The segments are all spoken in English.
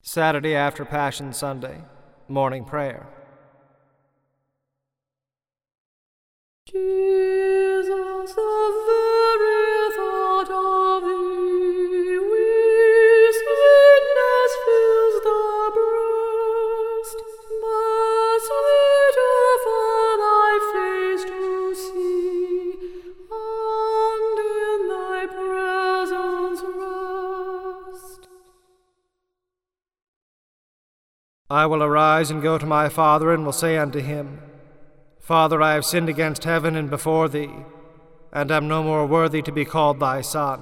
Saturday after Passion Sunday, morning prayer. Jesus, the very thought of thee, sweetness fills the breast, but sweeter for thy face to see, and in thy presence rest. I will arise and go to my father, and will say unto him, Father, I have sinned against heaven and before thee, and am no more worthy to be called thy son.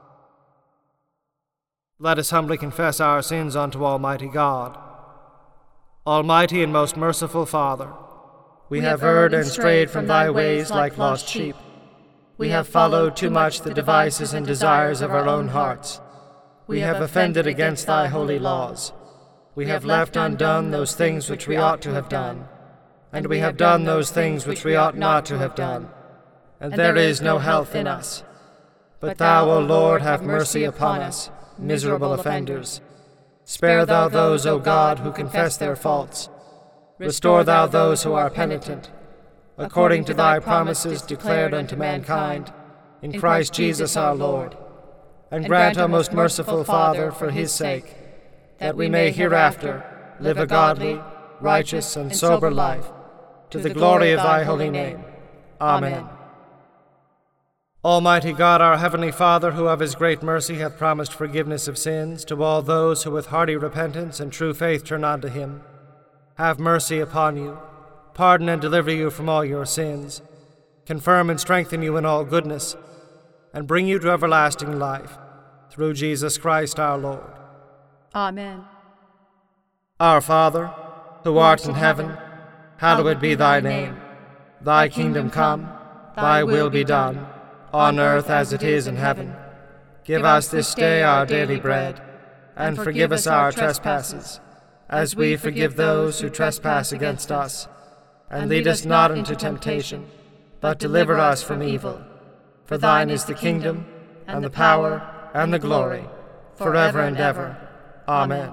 Let us humbly confess our sins unto Almighty God. Almighty and most merciful Father, we have erred and strayed from thy ways like lost sheep. We have followed too much the devices and desires of our own hearts. We have offended against thy holy laws. We have left undone those things which we ought to have done, and we have done those things which we ought not to have done. And there is no health in us. But thou, O Lord, have mercy upon us, miserable offenders. Spare thou those, O God, who confess their faults. Restore thou those who are penitent, according to thy promises declared unto mankind, in Christ Jesus our Lord. And grant, O most merciful Father, for his sake, that we may hereafter live a godly, righteous, and sober life, to the glory of thy holy name. Amen. Almighty God, our heavenly Father, who of his great mercy hath promised forgiveness of sins to all those who with hearty repentance and true faith turn unto him, have mercy upon you, pardon and deliver you from all your sins, confirm and strengthen you in all goodness, and bring you to everlasting life, through Jesus Christ our Lord. Amen. Our Father, who art in heaven, hallowed be thy name. Thy kingdom come, thy will be done, on earth as it is in heaven. Give us this day our daily bread, and forgive us our trespasses, as we forgive those who trespass against us. And lead us not into temptation, but deliver us from evil. For thine is the kingdom, and the power, and the glory, forever and ever. Amen.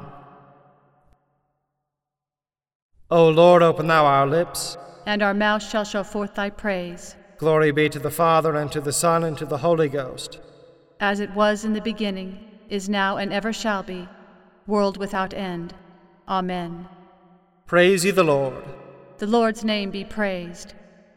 O Lord, open thou our lips, and our mouth shall show forth thy praise. Glory be to the Father, and to the Son, and to the Holy Ghost. As it was in the beginning, is now, and ever shall be, world without end. Amen. Praise ye the Lord. The Lord's name be praised.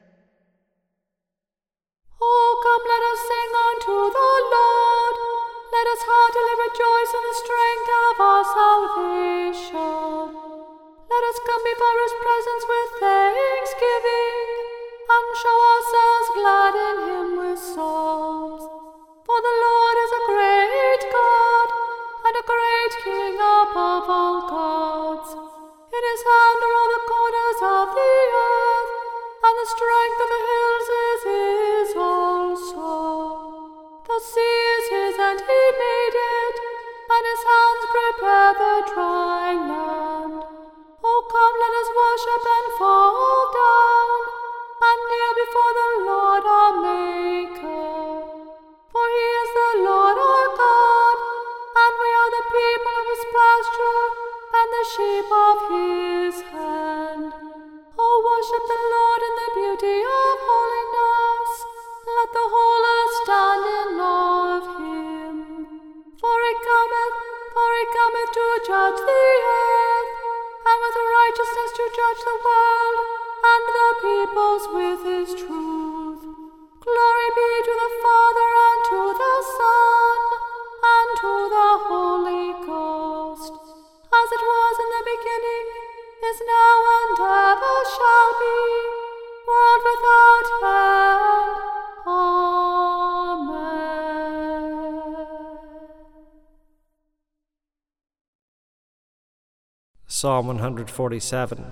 Oh, come, let us sing unto the Lord. Let us heartily rejoice in the strength of our salvation. Let us come before his presence with thanksgiving, and show ourselves glad in him with psalms. For the Lord is a great God, and a great King above all gods. In his hand are all the corners of the earth, and the strength of the hills is his also. The sea is his, and he made it, and his hands prepared the dry land. Oh, come, let us worship and fall down, and kneel before the Lord our Maker. For he is the Lord our God, and we are the people of his pasture, and the sheep of his hand. Oh, worship the Lord in the beauty of holiness. Let the whole earth stand in awe of him. For he cometh to judge the earth, and with righteousness to judge the world, and the peoples with his truth. Glory be to the Father, and to the Son, and to the Holy Ghost, as it was in the beginning, is now, and ever shall be, world without end. Amen. Psalm 147.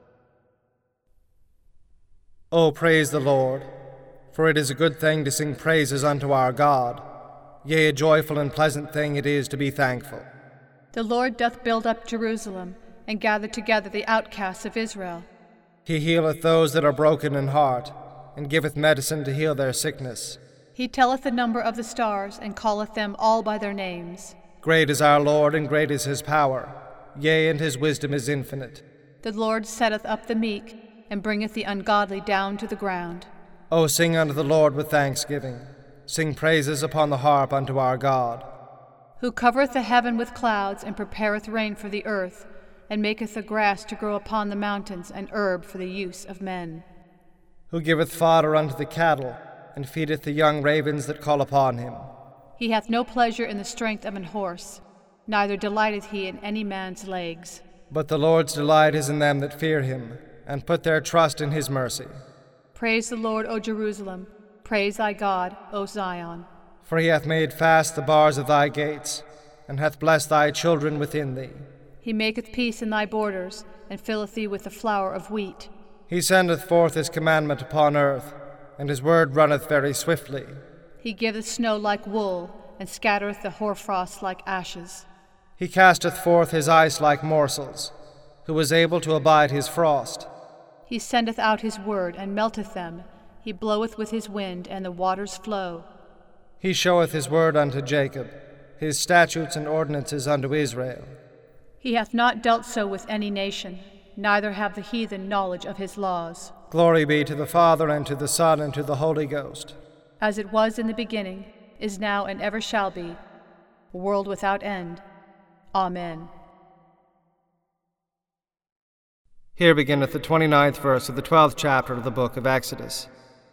O praise the Lord, for it is a good thing to sing praises unto our God. Yea, a joyful and pleasant thing it is to be thankful. The Lord doth build up Jerusalem, and gather together the outcasts of Israel. He healeth those that are broken in heart, and giveth medicine to heal their sickness. He telleth the number of the stars, and calleth them all by their names. Great is our Lord, and great is his power. yea, and his wisdom is infinite. The Lord setteth up the meek, and bringeth the ungodly down to the ground. O sing unto the Lord with thanksgiving. Sing praises upon the harp unto our God. Who covereth the heaven with clouds, and prepareth rain for the earth, and maketh the grass to grow upon the mountains, and herb for the use of men. Who giveth fodder unto the cattle, and feedeth the young ravens that call upon him. He hath no pleasure in the strength of an horse, neither delighteth he in any man's legs. But the Lord's delight is in them that fear him, and put their trust in his mercy. Praise the Lord, O Jerusalem. Praise thy God, O Zion. For he hath made fast the bars of thy gates, and hath blessed thy children within thee. He maketh peace in thy borders, and filleth thee with the flour of wheat. He sendeth forth his commandment upon earth, and his word runneth very swiftly. He giveth snow like wool, and scattereth the hoarfrost like ashes. He casteth forth his ice like morsels. Who is able to abide his frost? He sendeth out his word, and melteth them. He bloweth with his wind, and the waters flow. He showeth his word unto Jacob, his statutes and ordinances unto Israel. He hath not dealt so with any nation, neither have the heathen knowledge of his laws. Glory be to the Father, and to the Son, and to the Holy Ghost. As it was in the beginning, is now, and ever shall be, a world without end. Amen. Here beginneth the 29th verse of the 12th chapter of the book of Exodus.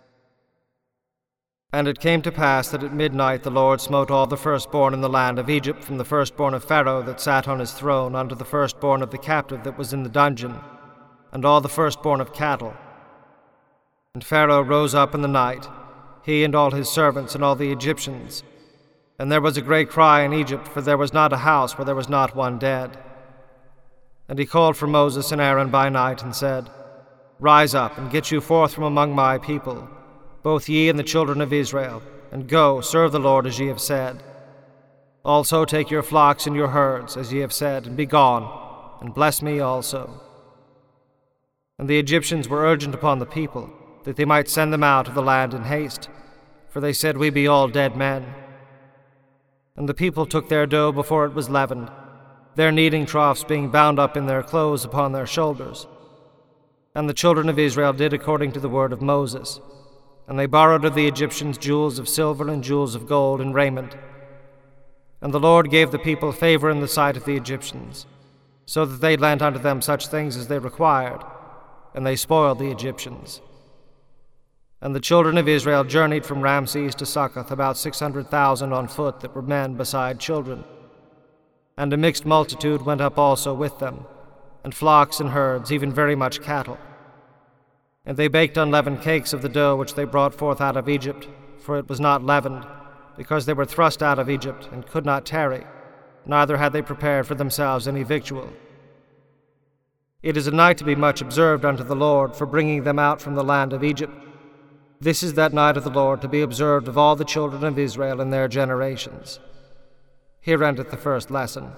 And it came to pass that at midnight the Lord smote all the firstborn in the land of Egypt, from the firstborn of Pharaoh that sat on his throne unto the firstborn of the captive that was in the dungeon, and all the firstborn of cattle. And Pharaoh rose up in the night, he and all his servants and all the Egyptians. And there was a great cry in Egypt, for there was not a house where there was not one dead. And he called for Moses and Aaron by night, and said, Rise up, and get you forth from among my people, both ye and the children of Israel, and go, serve the Lord as ye have said. Also take your flocks and your herds, as ye have said, and be gone, and bless me also. And the Egyptians were urgent upon the people, that they might send them out of the land in haste, for they said, We be all dead men. And the people took their dough before it was leavened, their kneading troughs being bound up in their clothes upon their shoulders. And the children of Israel did according to the word of Moses. And they borrowed of the Egyptians jewels of silver and jewels of gold and raiment. And the Lord gave the people favor in the sight of the Egyptians, so that they lent unto them such things as they required, and they spoiled the Egyptians. And the children of Israel journeyed from Ramses to Succoth, about 600,000 on foot that were men beside children. And a mixed multitude went up also with them, and flocks and herds, even very much cattle. And they baked unleavened cakes of the dough which they brought forth out of Egypt, for it was not leavened, because they were thrust out of Egypt, and could not tarry, neither had they prepared for themselves any victual. It is a night to be much observed unto the Lord, for bringing them out from the land of Egypt. This is that night of the Lord, to be observed of all the children of Israel in their generations. Here endeth the first lesson.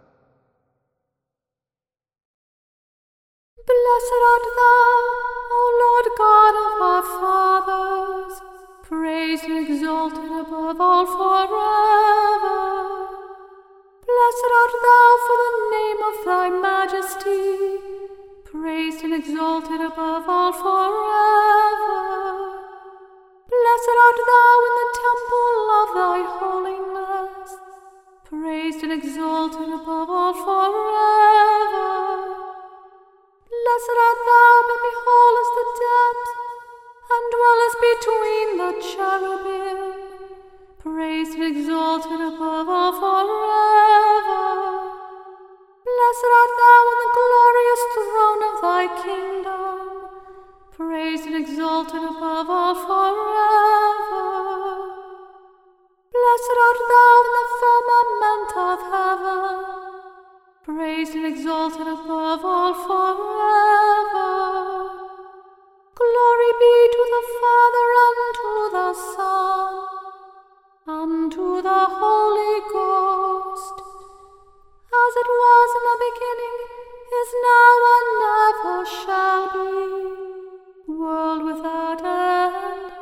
Blessed art thou, O Lord God of our fathers, praised and exalted above all forever. Blessed art thou for the name of thy majesty, praised and exalted above all forever. Blessed art thou in the temple of thy holiness, praised and exalted above all forever. Blessed art thou that beholdest the depths, and dwellest between the cherubim, praised and exalted above all forever. Blessed art thou in the glorious throne of thy kingdom, praised and exalted above all forever. Blessed art thou in the firmament of heaven, praised and exalted above all forever. Glory be to the Father, and to the Son, and to the Holy Ghost, as it was in the beginning, is now, and ever shall be, world without end.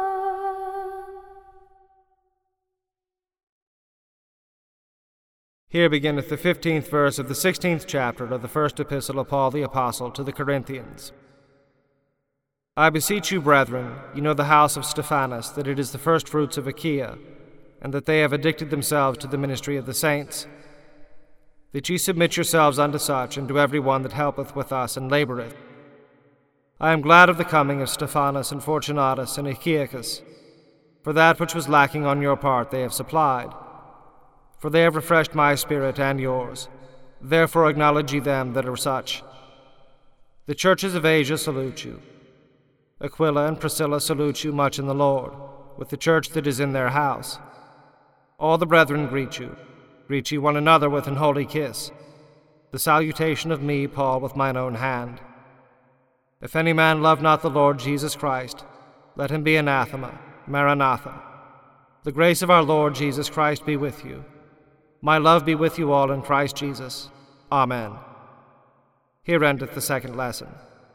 Amen. Here beginneth the 15th verse of the 16th chapter of the first epistle of Paul the Apostle to the Corinthians. I beseech you, brethren, you know the house of Stephanas, that it is the firstfruits of Achaia, and that they have addicted themselves to the ministry of the saints. That ye submit yourselves unto such, and to every one that helpeth with us and laboureth. I am glad of the coming of Stephanas and Fortunatus and Achaicus, for that which was lacking on your part they have supplied. For they have refreshed my spirit and yours. Therefore acknowledge ye them that are such. The churches of Asia salute you. Aquila and Priscilla salute you much in the Lord, with the church that is in their house. All the brethren greet you. Greet ye one another with an holy kiss. The salutation of me, Paul, with mine own hand. If any man love not the Lord Jesus Christ, let him be anathema. Maranatha. The grace of our Lord Jesus Christ be with you. My love be with you all in Christ Jesus. Amen. Here endeth the second lesson.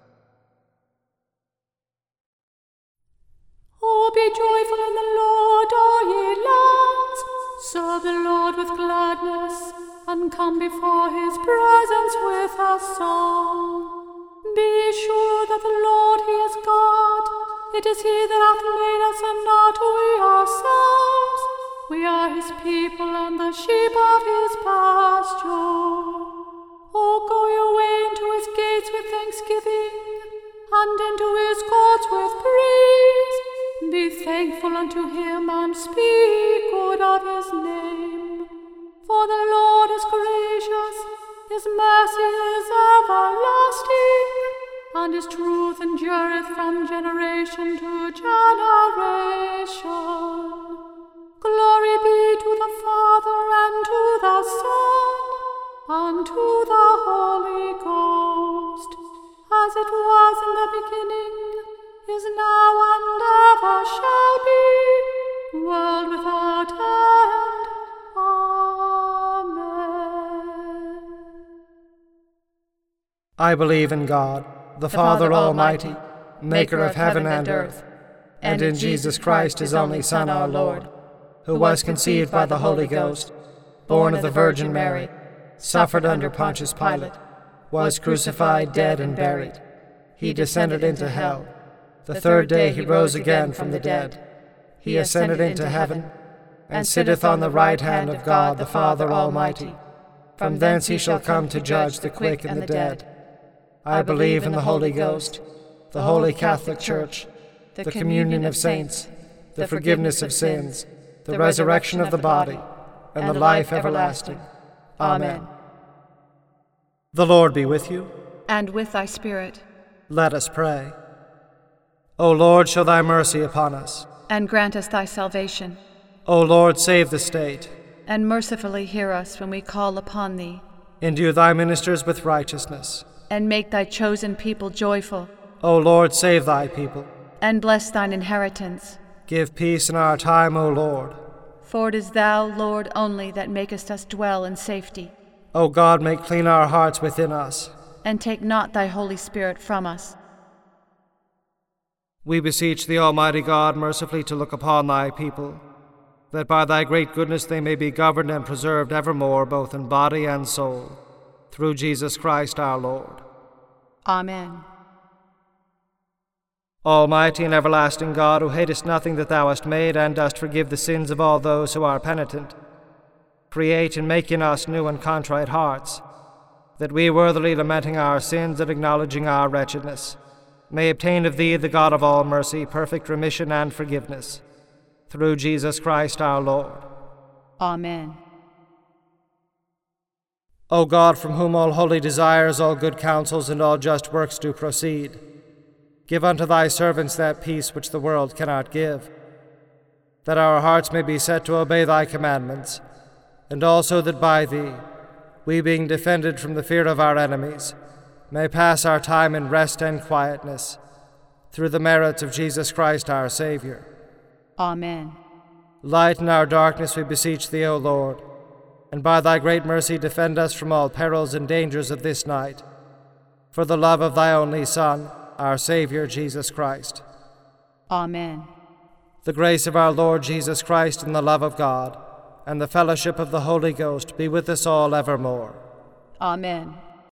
Oh, be joyful in the Lord, all ye lands. Serve the Lord with gladness, and come before his presence with a song. Be sure that the Lord, he is God. It is he that hath made us, and not we ourselves. We are his people, and the sheep of his pasture. Oh, go your way into his gates with thanksgiving, and into his courts with praise. Be thankful unto him, and speak good of his name. For the Lord is gracious, his mercy is everlasting, and his truth endureth from generation to generation. Glory be to the Father, and to the Son, and to the Holy Ghost, as it was in the beginning, is now, and ever shall be, world without end. Amen. I believe in God, the Father Almighty, maker of heaven and earth, and in Jesus Christ, his only Son, our Lord, who was conceived by the Holy Ghost, born of the Virgin Mary, suffered under Pontius Pilate, was crucified, dead, and buried. He descended into hell. The third day he rose again from the dead. He ascended into heaven, and sitteth on the right hand of God the Father Almighty. From thence he shall come to judge the quick and the dead. I believe in the Holy Ghost, the Holy Catholic Church, the communion of saints, the forgiveness of sins, the resurrection of the body, and the life everlasting. Amen. The Lord be with you. And with thy spirit. Let us pray. O Lord, show thy mercy upon us. And grant us thy salvation. O Lord, save the state. And mercifully hear us when we call upon thee. Endue thy ministers with righteousness. And make thy chosen people joyful. O Lord, save thy people. And bless thine inheritance. Give peace in our time, O Lord. For it is thou, Lord, only that makest us dwell in safety. O God, make clean our hearts within us. And take not thy Holy Spirit from us. We beseech thee, Almighty God, mercifully to look upon thy people, that by thy great goodness they may be governed and preserved evermore, both in body and soul, through Jesus Christ our Lord. Amen. Almighty and everlasting God, who hatest nothing that thou hast made, and dost forgive the sins of all those who are penitent, create and make in us new and contrite hearts, that we, worthily lamenting our sins and acknowledging our wretchedness, may obtain of thee, the God of all mercy, perfect remission and forgiveness, through Jesus Christ our Lord. Amen. O God, from whom all holy desires, all good counsels, and all just works do proceed, give unto thy servants that peace which the world cannot give, that our hearts may be set to obey thy commandments, and also that by thee, we being defended from the fear of our enemies, may pass our time in rest and quietness, through the merits of Jesus Christ our Savior. Amen. Lighten our darkness, we beseech thee, O Lord, and by thy great mercy defend us from all perils and dangers of this night, for the love of thy only Son, our Savior, Jesus Christ. Amen. The grace of our Lord Jesus Christ, and the love of God, and the fellowship of the Holy Ghost be with us all evermore. Amen.